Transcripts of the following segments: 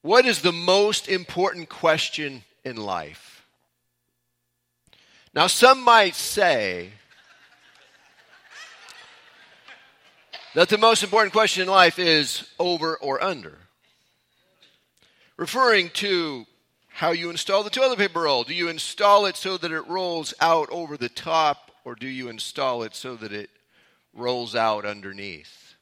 What is the most important question in life? Now, some might say that the most important question in life is over or under, referring to how you install the toilet paper roll. Do you install it so that it rolls out over the top, or do you install it so that it rolls out underneath?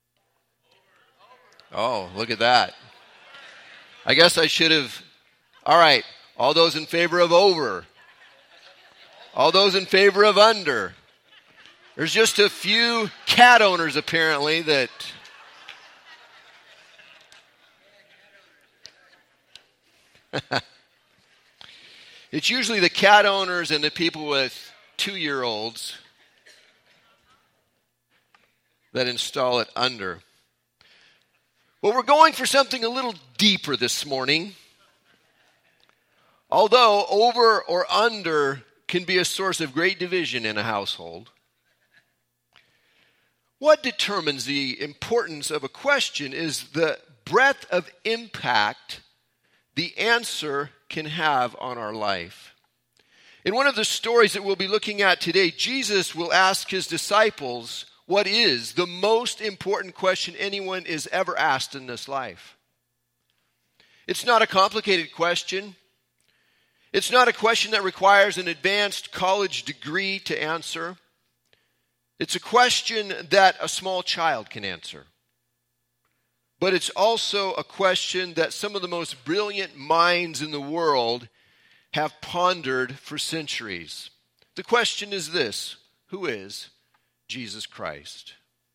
Oh, look at that. I guess I should have. All right, all those in favor of over. All those in favor of under. There's just a few cat owners apparently that it's usually the cat owners and the people with 2-year-olds that install it under. Well, we're going for something a little deeper this morning. Although over or under can be a source of great division in a household, what determines the importance of a question is the breadth of impact the answer can have on our life. In one of the stories that we'll be looking at today, Jesus will ask his disciples what is the most important question anyone is ever asked in this life. It's not a complicated question. It's not a question that requires an advanced college degree to answer. It's a question that a small child can answer. But it's also a question that some of the most brilliant minds in the world have pondered for centuries. The question is this: who is Jesus Christ?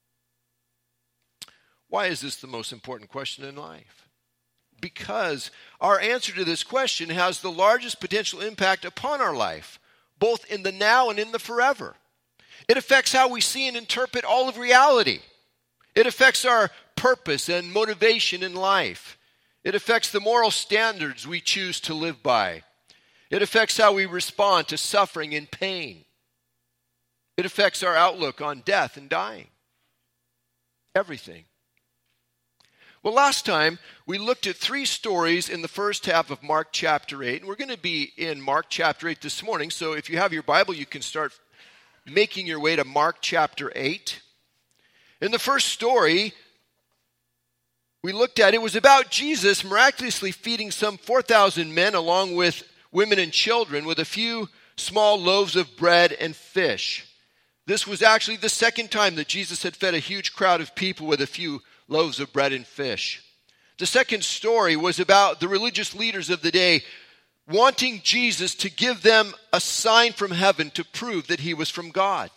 Why is this the most important question in life? Because our answer to this question has the largest potential impact upon our life, both in the now and in the forever. It affects how we see and interpret all of reality. It affects our purpose and motivation in life. It affects the moral standards we choose to live by. It affects how we respond to suffering and pain. It affects our outlook on death and dying. Everything. Well, last time we looked at 3 stories in the first half of Mark chapter 8, and we're going to be in Mark chapter 8 this morning. So if you have your Bible, you can start making your way to Mark chapter 8. In the first story we looked at, it was about Jesus miraculously feeding some 4,000 men along with women and children with a few small loaves of bread and fish. This was actually the second time that Jesus had fed a huge crowd of people with a few loaves of bread and fish. The second story was about the religious leaders of the day wanting Jesus to give them a sign from heaven to prove that he was from God.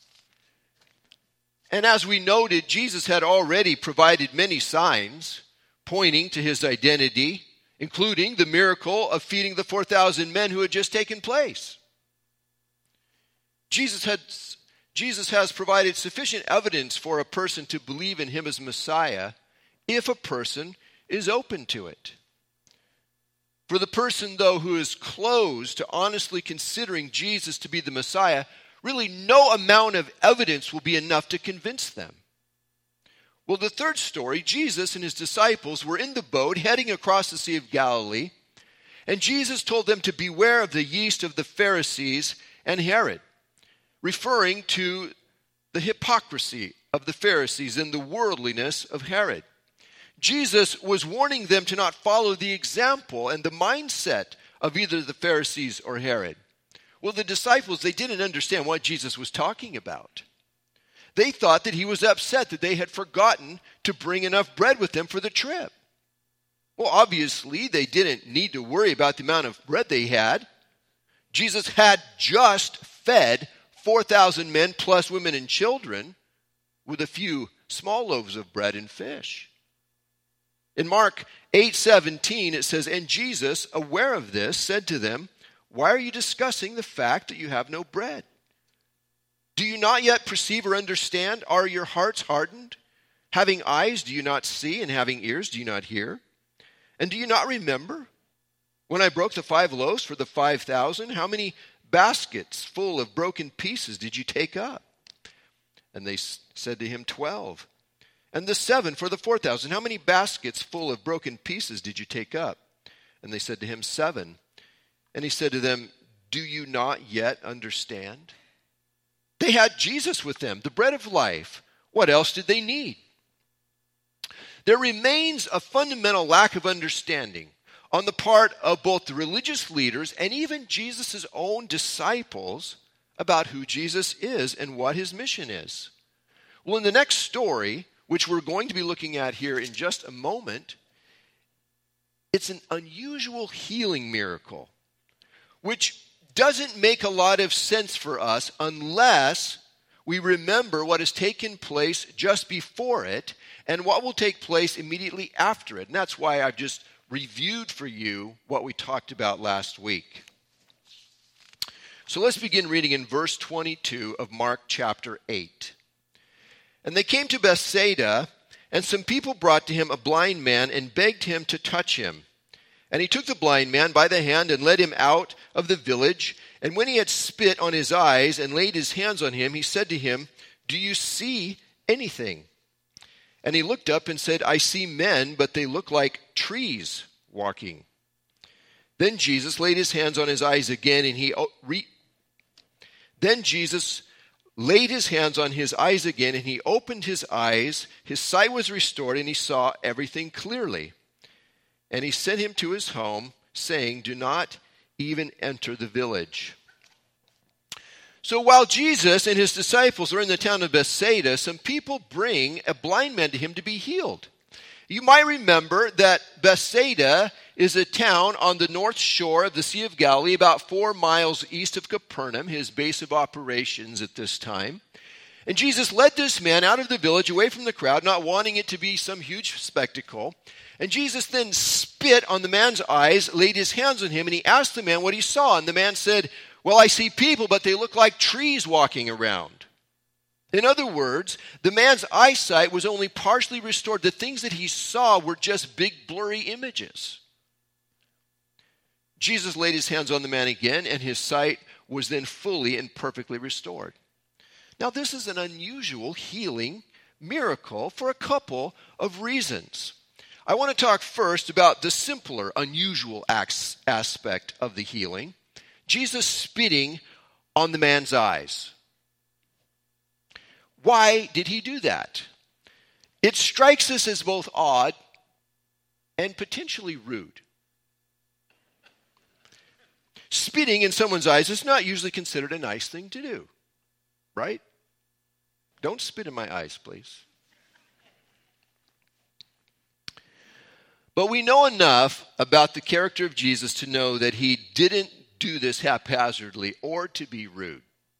And as we noted, Jesus had already provided many signs pointing to his identity, including the miracle of feeding the 4,000 men who had just taken place. Jesus has provided sufficient evidence for a person to believe in him as Messiah if a person is open to it. For the person, though, who is closed to honestly considering Jesus to be the Messiah, really no amount of evidence will be enough to convince them. Well, the third story, Jesus and his disciples were in the boat heading across the Sea of Galilee, and Jesus told them to beware of the yeast of the Pharisees and Herod, referring to the hypocrisy of the Pharisees and the worldliness of Herod. Jesus was warning them to not follow the example and the mindset of either the Pharisees or Herod. Well, the disciples, they didn't understand what Jesus was talking about. They thought that he was upset that they had forgotten to bring enough bread with them for the trip. Well, obviously, they didn't need to worry about the amount of bread they had. Jesus had just fed 4,000 men plus women and children with a few small loaves of bread and fish. In Mark 8:17, it says, "And Jesus, aware of this, said to them, 'Why are you discussing the fact that you have no bread? Do you not yet perceive or understand? Are your hearts hardened? Having eyes, do you not see? And having ears, do you not hear? And do you not remember when I broke the 5 loaves for the 5,000? How many baskets full of broken pieces did you take up?' And they said to him, 12. And the 7 for the 4,000. How many baskets full of broken pieces did you take up? And they said to him, 7. And he said to them, do you not yet understand? They had Jesus with them, the bread of life. What else did they need? There remains a fundamental lack of understanding on the part of both the religious leaders and even Jesus' own disciples about who Jesus is and what his mission is. Well, in the next story, which we're going to be looking at here in just a moment, it's an unusual healing miracle, which doesn't make a lot of sense for us unless we remember what has taken place just before it and what will take place immediately after it. And that's why I've just reviewed for you what we talked about last week. So let's begin reading in verse 22 of Mark chapter 8. And they came to Bethsaida, and some people brought to him a blind man and begged him to touch him. And he took the blind man by the hand and led him out of the village. And when he had spit on his eyes and laid his hands on him, he said to him, do you see anything? And he looked up and said, I see men, but they look like trees walking. Then Jesus laid his hands on his eyes again, and he opened his eyes. His sight was restored, and he saw everything clearly. And he sent him to his home, saying, do not even enter the village. So while Jesus and his disciples are in the town of Bethsaida, some people bring a blind man to him to be healed. You might remember that Bethsaida is a town on the north shore of the Sea of Galilee, about 4 miles east of Capernaum, his base of operations at this time. And Jesus led this man out of the village, away from the crowd, not wanting it to be some huge spectacle. And Jesus then spit on the man's eyes, laid his hands on him, and he asked the man what he saw. And the man said, well, I see people, but they look like trees walking around. In other words, the man's eyesight was only partially restored. The things that he saw were just big, blurry images. Jesus laid his hands on the man again, and his sight was then fully and perfectly restored. Now, this is an unusual healing miracle for a couple of reasons. I want to talk first about the simpler, unusual aspect of the healing. Jesus spitting on the man's eyes. Why did he do that? It strikes us as both odd and potentially rude. Spitting in someone's eyes is not usually considered a nice thing to do, right? Don't spit in my eyes, please. But we know enough about the character of Jesus to know that he didn't do this haphazardly or to be rude.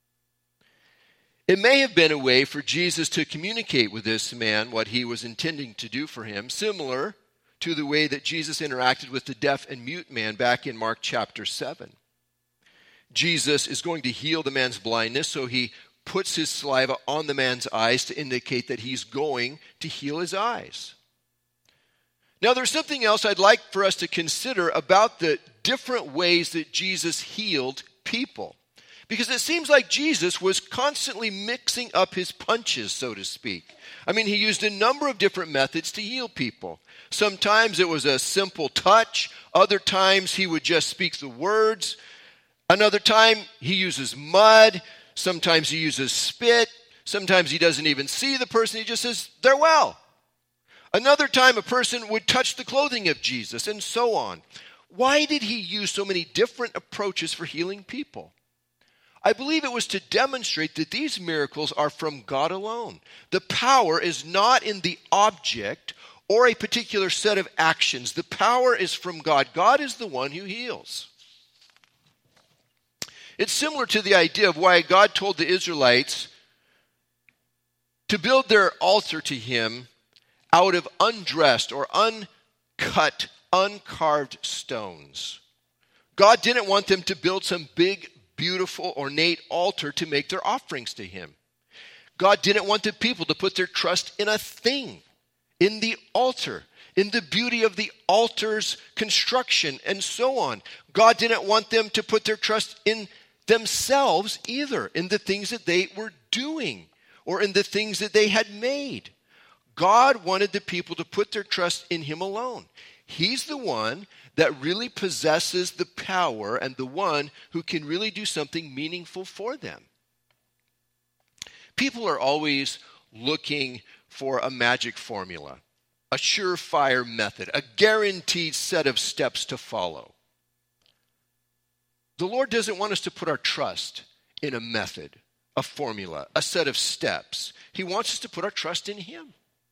It may have been a way for Jesus to communicate with this man what he was intending to do for him, similar to the way that Jesus interacted with the deaf and mute man back in Mark chapter 7. Jesus is going to heal the man's blindness, so he puts his saliva on the man's eyes to indicate that he's going to heal his eyes. Now, there's something else I'd like for us to consider about the different ways that Jesus healed people. Because it seems like Jesus was constantly mixing up his punches, so to speak. I mean, he used a number of different methods to heal people. Sometimes it was a simple touch. Other times he would just speak the words. Another time he uses mud. Sometimes he uses spit. Sometimes he doesn't even see the person. He just says, they're well. Another time a person would touch the clothing of Jesus, and so on. Why did he use so many different approaches for healing people? I believe it was to demonstrate that these miracles are from God alone. The power is not in the object or a particular set of actions. The power is from God. God is the one who heals. It's similar to the idea of why God told the Israelites to build their altar to him out of undressed or uncut, uncarved stones. God didn't want them to build some big, beautiful, ornate altar to make their offerings to him. God didn't want the people to put their trust in a thing, in the altar, in the beauty of the altar's construction, and so on. God didn't want them to put their trust in themselves either, in the things that they were doing or in the things that they had made. God wanted the people to put their trust in him alone. He's the one that really possesses the power and the one who can really do something meaningful for them. People are always looking for a magic formula, a surefire method, a guaranteed set of steps to follow. The Lord doesn't want us to put our trust in a method, a formula, a set of steps. He wants us to put our trust in him.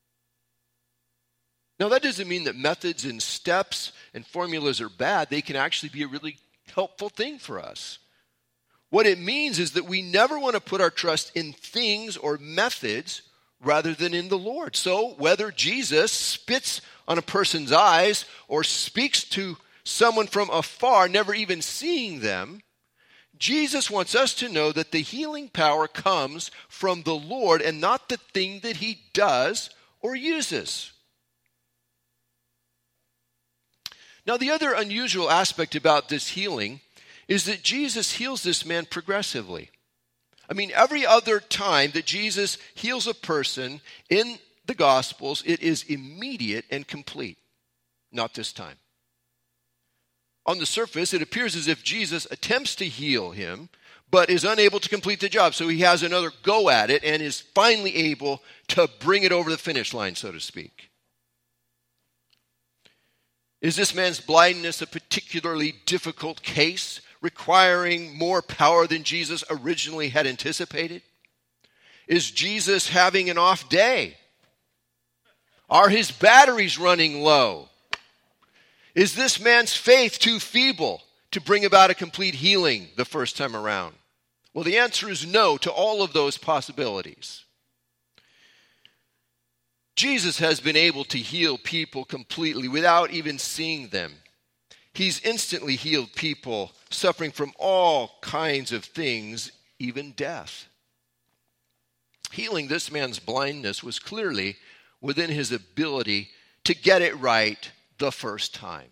Now, that doesn't mean that methods and steps and formulas are bad. They can actually be a really helpful thing for us. What it means is that we never want to put our trust in things or methods rather than in the Lord. So whether Jesus spits on a person's eyes or speaks to someone from afar, never even seeing them, Jesus wants us to know that the healing power comes from the Lord and not the thing that he does or uses. Now, the other unusual aspect about this healing is that Jesus heals this man progressively. I mean, every other time that Jesus heals a person in the Gospels, it is immediate and complete. Not this time. On the surface, it appears as if Jesus attempts to heal him, but is unable to complete the job. So he has another go at it and is finally able to bring it over the finish line, so to speak. Is this man's blindness a particularly difficult case, requiring more power than Jesus originally had anticipated? Is Jesus having an off day? Are his batteries running low? Is this man's faith too feeble to bring about a complete healing the first time around? Well, the answer is no to all of those possibilities. Jesus has been able to heal people completely without even seeing them. He's instantly healed people suffering from all kinds of things, even death. Healing this man's blindness was clearly within his ability to get it right the first time.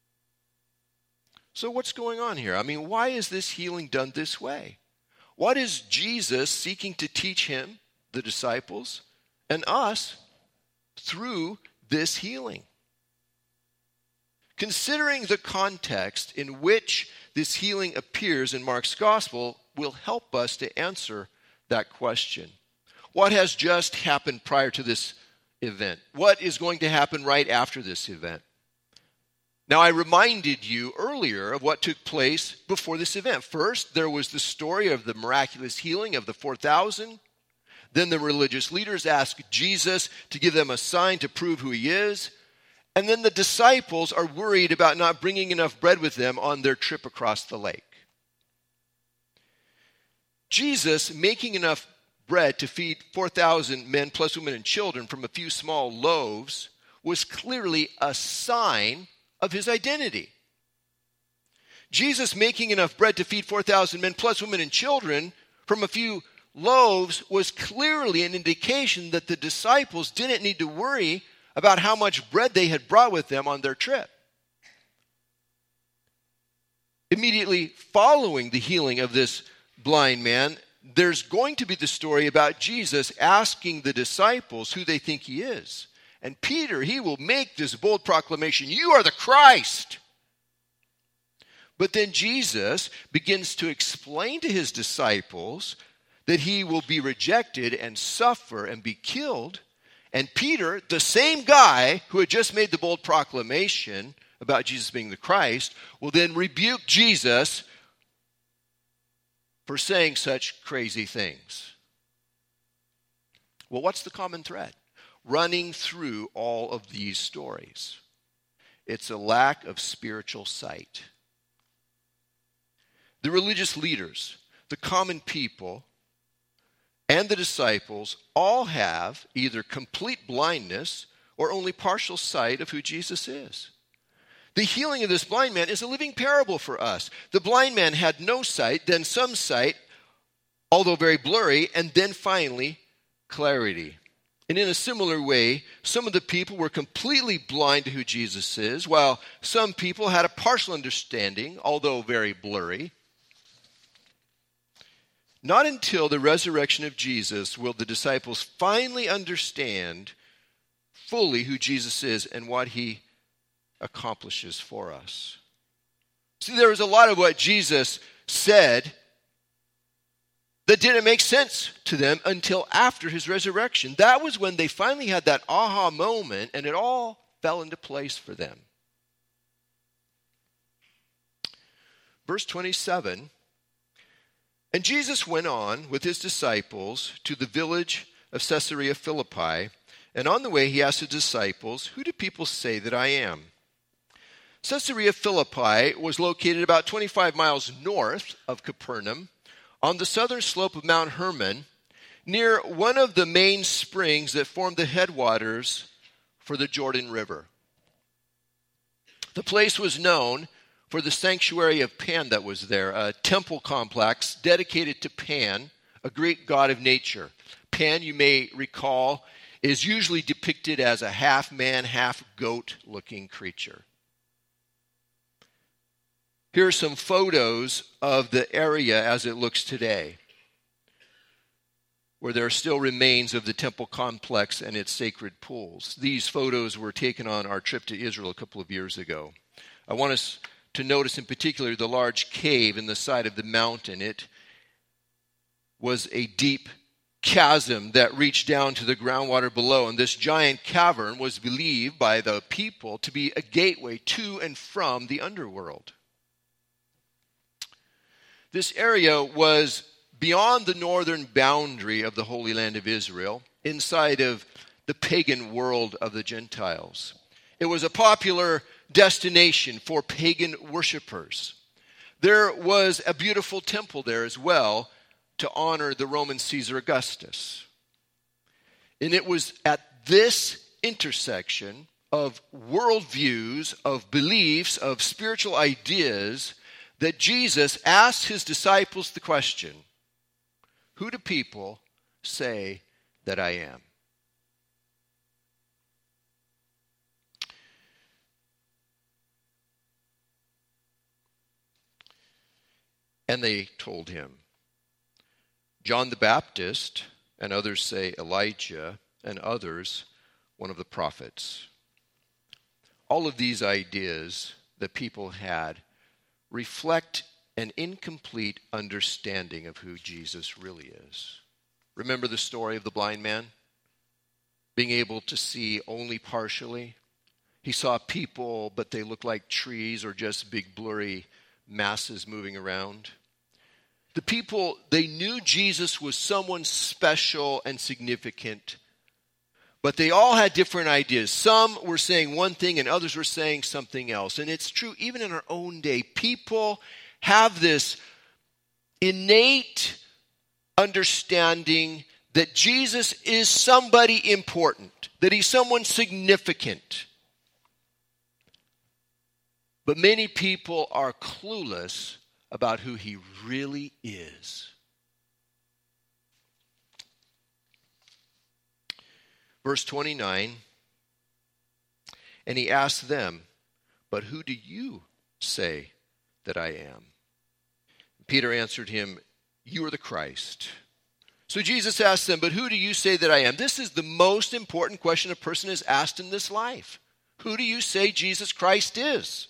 So what's going on here? I mean, why is this healing done this way? What is Jesus seeking to teach him, the disciples, and us through this healing? Considering the context in which this healing appears in Mark's gospel will help us to answer that question. What has just happened prior to this event? What is going to happen right after this event? Now, I reminded you earlier of what took place before this event. First, there was the story of the miraculous healing of the 4,000. Then the religious leaders asked Jesus to give them a sign to prove who he is. And then the disciples are worried about not bringing enough bread with them on their trip across the lake. Jesus making enough bread to feed 4,000 men plus women and children from a few small loaves was clearly a sign of his identity. Jesus making enough bread to feed 4,000 men plus women and children from a few loaves was clearly an indication that the disciples didn't need to worry about how much bread they had brought with them on their trip. Immediately following the healing of this blind man, there's going to be the story about Jesus asking the disciples who they think he is. And Peter, he will make this bold proclamation, "You are the Christ." But then Jesus begins to explain to his disciples that he will be rejected and suffer and be killed. And Peter, the same guy who had just made the bold proclamation about Jesus being the Christ, will then rebuke Jesus for saying such crazy things. Well, what's the common thread running through all of these stories? It's a lack of spiritual sight. The religious leaders, the common people, and the disciples all have either complete blindness or only partial sight of who Jesus is. The healing of this blind man is a living parable for us. The blind man had no sight, then some sight, although very blurry, and then finally clarity. And in a similar way, some of the people were completely blind to who Jesus is, while some people had a partial understanding, although very blurry. Not until the resurrection of Jesus will the disciples finally understand fully who Jesus is and what he accomplishes for us. See, there was a lot of what Jesus said that didn't make sense to them until after his resurrection. That was when they finally had that aha moment and it all fell into place for them. Verse 27, and Jesus went on with his disciples to the village of Caesarea Philippi, and on the way he asked his disciples, "Who do people say that I am?" Caesarea Philippi was located about 25 miles north of Capernaum, on the southern slope of Mount Hermon, near one of the main springs that formed the headwaters for the Jordan River. The place was known for the sanctuary of Pan that was there, a temple complex dedicated to Pan, a Greek god of nature. Pan, you may recall, is usually depicted as a half-man, half-goat-looking creature. Here are some photos of the area as it looks today, where there are still remains of the temple complex and its sacred pools. These photos were taken on our trip to Israel a couple of years ago. I want us to notice in particular the large cave in the side of the mountain. It was a deep chasm that reached down to the groundwater below, and this giant cavern was believed by the people to be a gateway to and from the underworld. This area was beyond the northern boundary of the Holy Land of Israel, inside of the pagan world of the Gentiles. It was a popular destination for pagan worshipers. There was a beautiful temple there as well to honor the Roman Caesar Augustus. And it was at this intersection of worldviews, of beliefs, of spiritual ideas that Jesus asked his disciples the question, "Who do people say that I am?" And they told him, "John the Baptist, and others say Elijah, and others one of the prophets." All of these ideas that people had reflect an incomplete understanding of who Jesus really is. Remember the story of the blind man? Being able to see only partially. He saw people, but they looked like trees or just big blurry masses moving around. The people, they knew Jesus was someone special and significant, but they all had different ideas. Some were saying one thing and others were saying something else. And it's true even in our own day. People have this innate understanding that Jesus is somebody important, that he's someone significant. But many people are clueless about who he really is. Verse 29, and he asked them, "But who do you say that I am?" Peter answered him, "You are the Christ." So Jesus asked them, "But who do you say that I am?" This is the most important question a person is asked in this life. Who do you say Jesus Christ is?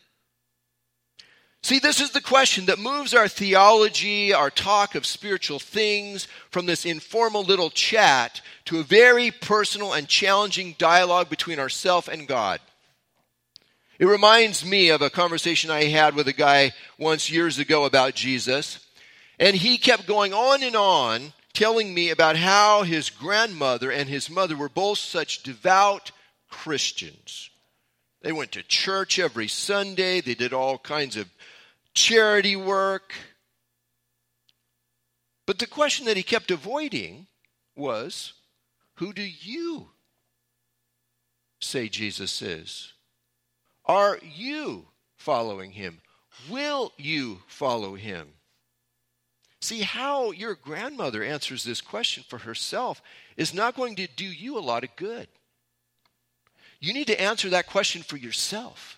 See, this is the question that moves our theology, our talk of spiritual things, from this informal little chat to a very personal and challenging dialogue between ourselves and God. It reminds me of a conversation I had with a guy once years ago about Jesus, and he kept going on, telling me about how his grandmother and his mother were both such devout Christians. They went to church every Sunday. They did all kinds of charity work. But the question that he kept avoiding was, who do you say Jesus is? Are you following him? Will you follow him? See, how your grandmother answers this question for herself is not going to do you a lot of good. You need to answer that question for yourself.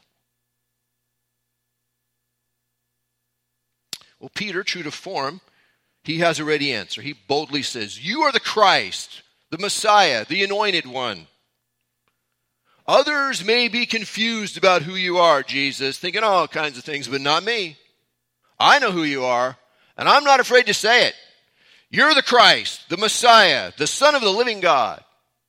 Well, Peter, true to form, he has already answered. He boldly says, "You are the Christ, the Messiah, the anointed one." Others may be confused about who you are, Jesus, thinking all kinds of things, but not me. I know who you are, and I'm not afraid to say it. You're the Christ, the Messiah, the Son of the living God.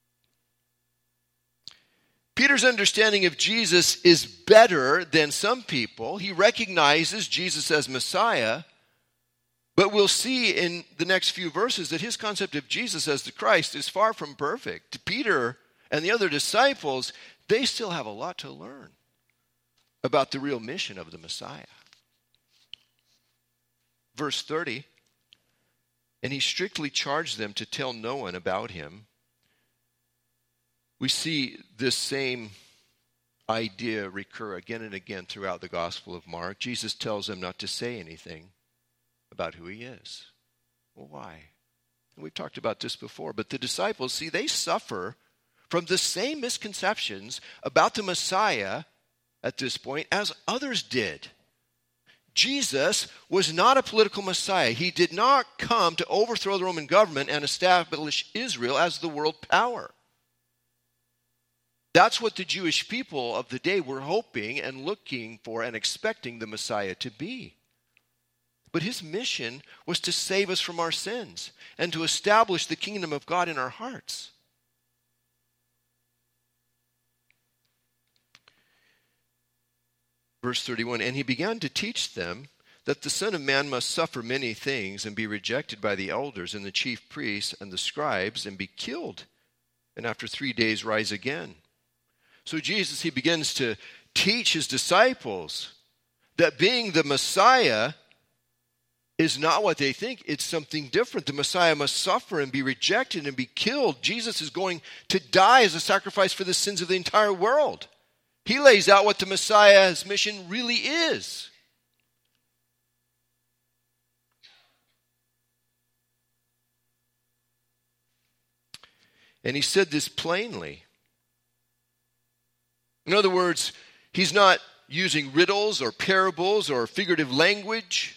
Peter's understanding of Jesus is better than some people. He recognizes Jesus as Messiah, but we'll see in the next few verses that his concept of Jesus as the Christ is far from perfect. Peter and the other disciples, they still have a lot to learn about the real mission of the Messiah. Verse 30, and he strictly charged them to tell no one about him. We see this same idea recur again and again throughout the Gospel of Mark. Jesus tells them not to say anything about who he is. Well, why? And we've talked about this before, but the disciples, see, they suffer from the same misconceptions about the Messiah at this point as others did. Jesus was not a political Messiah. He did not come to overthrow the Roman government and establish Israel as the world power. That's what the Jewish people of the day were hoping and looking for and expecting the Messiah to be. But his mission was to save us from our sins and to establish the kingdom of God in our hearts. Verse 31, and he began to teach them that the Son of Man must suffer many things and be rejected by the elders and the chief priests and the scribes and be killed, and after 3 days rise again. So Jesus, he begins to teach his disciples that being the Messiah is not what they think. It's something different. The Messiah must suffer and be rejected and be killed. Jesus is going to die as a sacrifice for the sins of the entire world. He lays out what the Messiah's mission really is. And he said this plainly. In other words, he's not using riddles or parables or figurative language.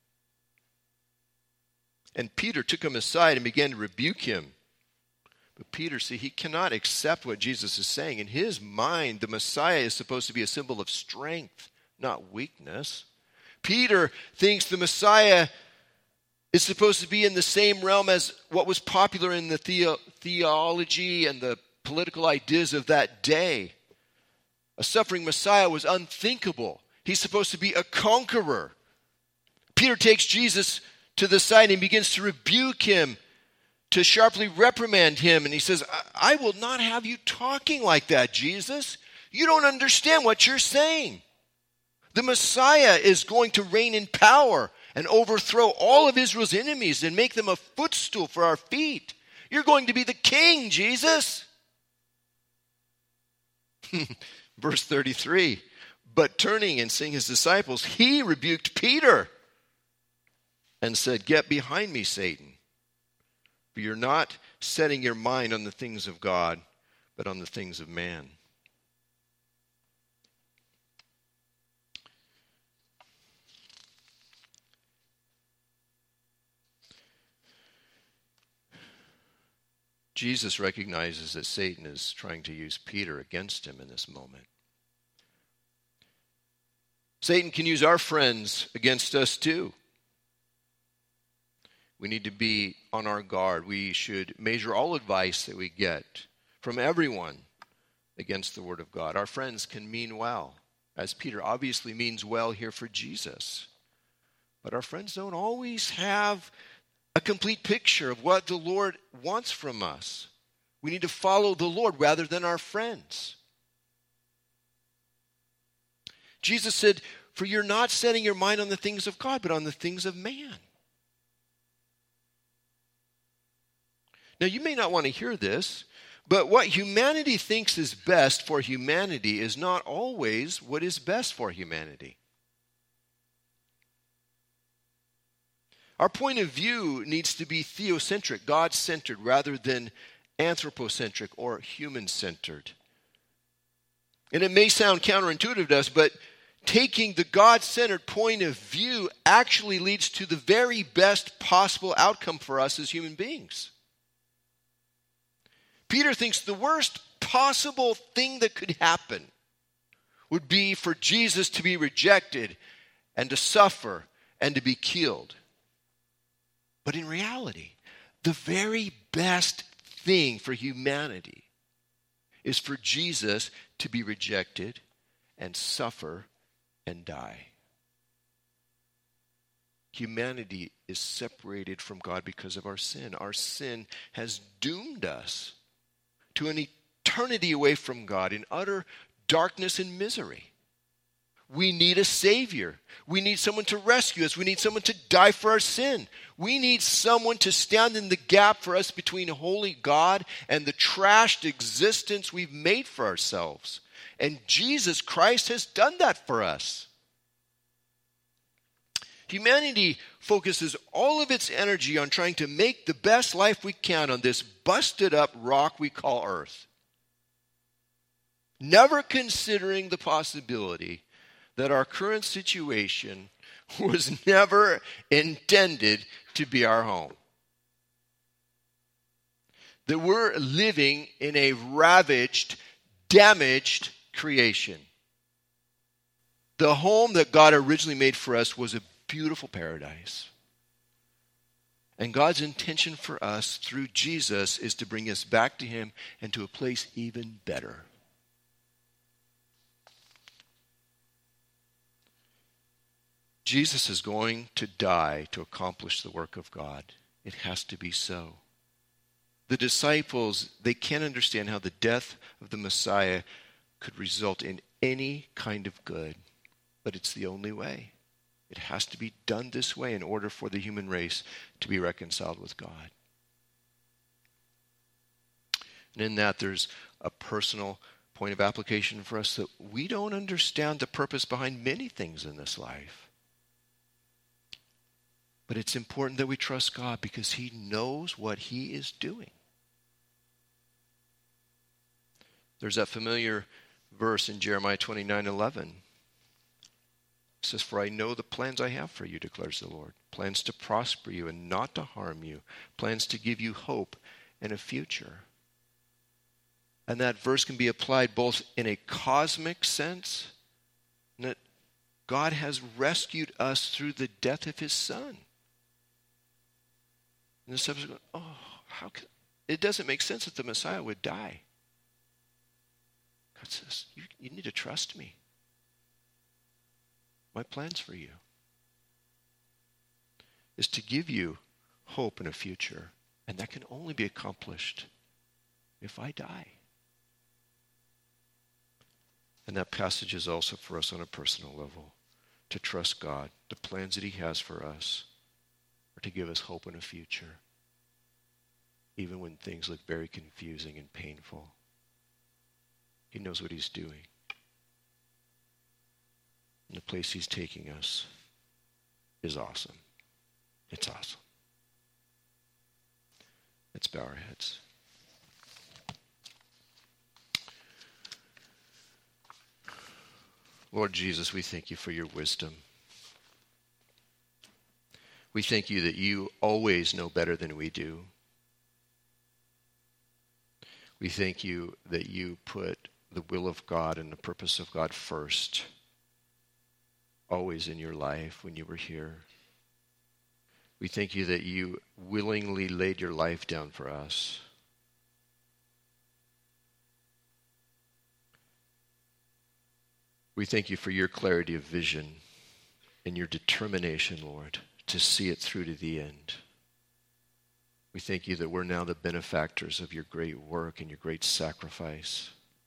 And Peter took him aside and began to rebuke him. But Peter, see, he cannot accept what Jesus is saying. In his mind, the Messiah is supposed to be a symbol of strength, not weakness. Peter thinks the Messiah is supposed to be in the same realm as what was popular in the theology and the political ideas of that day. A suffering Messiah was unthinkable. He's supposed to be a conqueror. Peter takes Jesus to the side and begins to rebuke him, to sharply reprimand him. And he says, I will not have you talking like that, Jesus. You don't understand what you're saying. The Messiah is going to reign in power and overthrow all of Israel's enemies and make them a footstool for our feet. You're going to be the king, Jesus. Verse 33, but turning and seeing his disciples, he rebuked Peter and said, get behind me, Satan. For you're not setting your mind on the things of God, but on the things of man. Jesus recognizes that Satan is trying to use Peter against him in this moment. Satan can use our friends against us too. We need to be on our guard. We should measure all advice that we get from everyone against the Word of God. Our friends can mean well, as Peter obviously means well here for Jesus. But our friends don't always have a complete picture of what the Lord wants from us. We need to follow the Lord rather than our friends. Jesus said, for you're not setting your mind on the things of God, but on the things of man. Now, you may not want to hear this, but what humanity thinks is best for humanity is not always what is best for humanity. Our point of view needs to be theocentric, God-centered, rather than anthropocentric or human-centered. And it may sound counterintuitive to us, but taking the God-centered point of view actually leads to the very best possible outcome for us as human beings. Peter thinks the worst possible thing that could happen would be for Jesus to be rejected and to suffer and to be killed. But in reality, the very best thing for humanity is for Jesus to be rejected and suffer and die. Humanity is separated from God because of our sin. Our sin has doomed us to an eternity away from God in utter darkness and misery. We need a Savior. We need someone to rescue us. We need someone to die for our sin. We need someone to stand in the gap for us between holy God and the trashed existence we've made for ourselves. And Jesus Christ has done that for us. Humanity focuses all of its energy on trying to make the best life we can on this busted up rock we call Earth, never considering the possibility that our current situation was never intended to be our home. That we're living in a ravaged, damaged creation. The home that God originally made for us was a beautiful paradise. And God's intention for us through Jesus is to bring us back to Him and to a place even better. Jesus is going to die to accomplish the work of God. It has to be so. The disciples, they can't understand how the death of the Messiah could result in any kind of good, but it's the only way. It has to be done this way in order for the human race to be reconciled with God. And in that, there's a personal point of application for us that we don't understand the purpose behind many things in this life. But it's important that we trust God because He knows what He is doing. There's that familiar verse in Jeremiah 29:11. It says, "For I know the plans I have for you, declares the Lord. Plans to prosper you and not to harm you. Plans to give you hope and a future." And that verse can be applied both in a cosmic sense, and that God has rescued us through the death of His Son. And the disciples are going, oh, how can, it doesn't make sense that the Messiah would die. God says, you need to trust me. My plans for you is to give you hope and a future. And that can only be accomplished if I die. And that passage is also for us on a personal level. To trust God. The plans that He has for us are to give us hope and a future. Even when things look very confusing and painful. He knows what He's doing. And the place He's taking us is awesome. It's awesome. Let's bow our heads. Lord Jesus, we thank You for Your wisdom. We thank You that You always know better than we do. We thank You that You put the will of God and the purpose of God first, always in Your life when You were here. We thank You that You willingly laid Your life down for us. We thank You for Your clarity of vision and Your determination, Lord, to see it through to the end. We thank You that we're now the benefactors of Your great work and Your great sacrifice.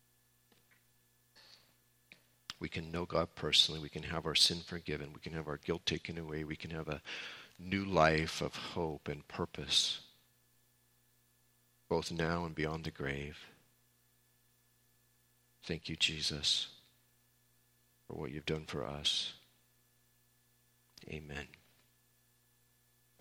We can know God personally. We can have our sin forgiven. We can have our guilt taken away. We can have a new life of hope and purpose, both now and beyond the grave. Thank You, Jesus, for what You've done for us. Amen.